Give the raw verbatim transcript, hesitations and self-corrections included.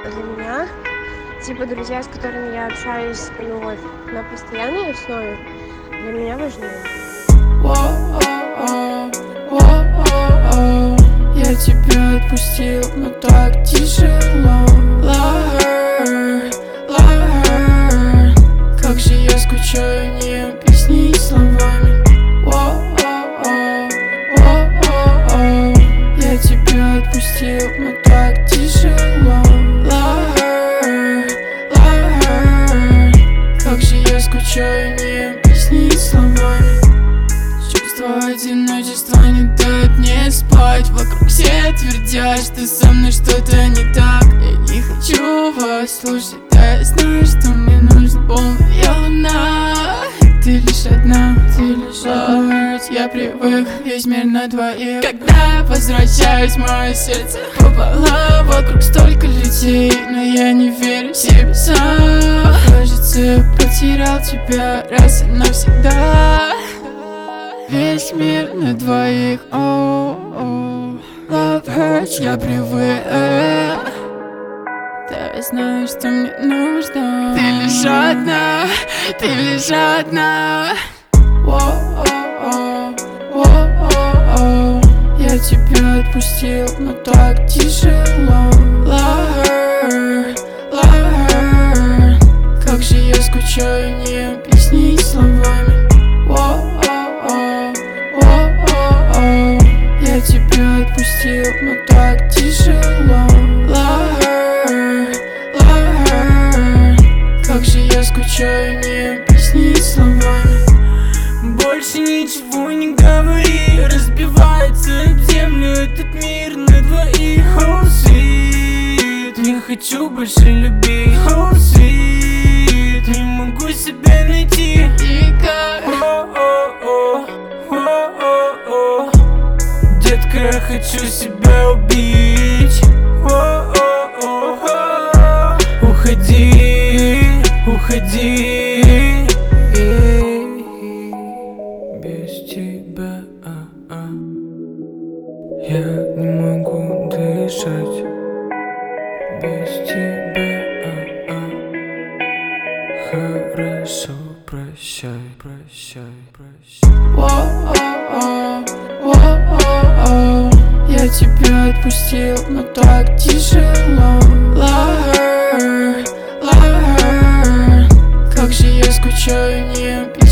Для меня, типа, друзья, с которыми я общаюсь, ну вот, на постоянной основе, для меня важны. Я тебя отпустил, но так тяжело. Лахер, лахер, как же я скучаю, не объяснить словами. Я тебя отпустил, но так тяжело. Лахер, лахер, как же я скучаю, не объяснить словами. Чувство одиночества не дает мне спать. Вокруг все твердят, что со мной что-то не так. Я не хочу вас слушать, да я знаю, что мне нужна полная луна. Ты лишь одна, ты лишь одна. Я привык, весь мир на двоих. Когда я возвращаюсь, мое сердце пополам. Вокруг столько людей, но я не верю в себя сам. Кажется, я потерял тебя раз и навсегда. Весь мир на двоих, oh, oh. Love hurts, я привык. Да я знаю, что мне нужно. Ты лишь одна, ты лишь одна. Воу-оу-оу, воу-оу-оу. Я тебя отпустил, но так тяжело. Лахер, лахер, как же я скучаю, не объяснить словами. Воу-оу-оу, воу-оу-оу. Я тебя отпустил, но так тяжело. Лахер, лахер, как же я скучаю, не объяснить словами. Больше ничего не говори. Разбивается об землю этот мир на двоих. Oh, sweet, не хочу больше любить. Oh, sweet, не могу себя найти. И как? Oh, oh, oh, oh, oh, oh. Детка, я хочу себя убить. Oh, oh, oh, oh. Уходи, уходи. Без тебя а -а. Я не могу дышать. Без тебя а -а. Хорошо, прощай, прощай, прощай. Воу-оу-оу, воу-оу-оу. Я тебя отпустил, но так тяжело. Лахер, лахер, как же я скучаю, не объяснить.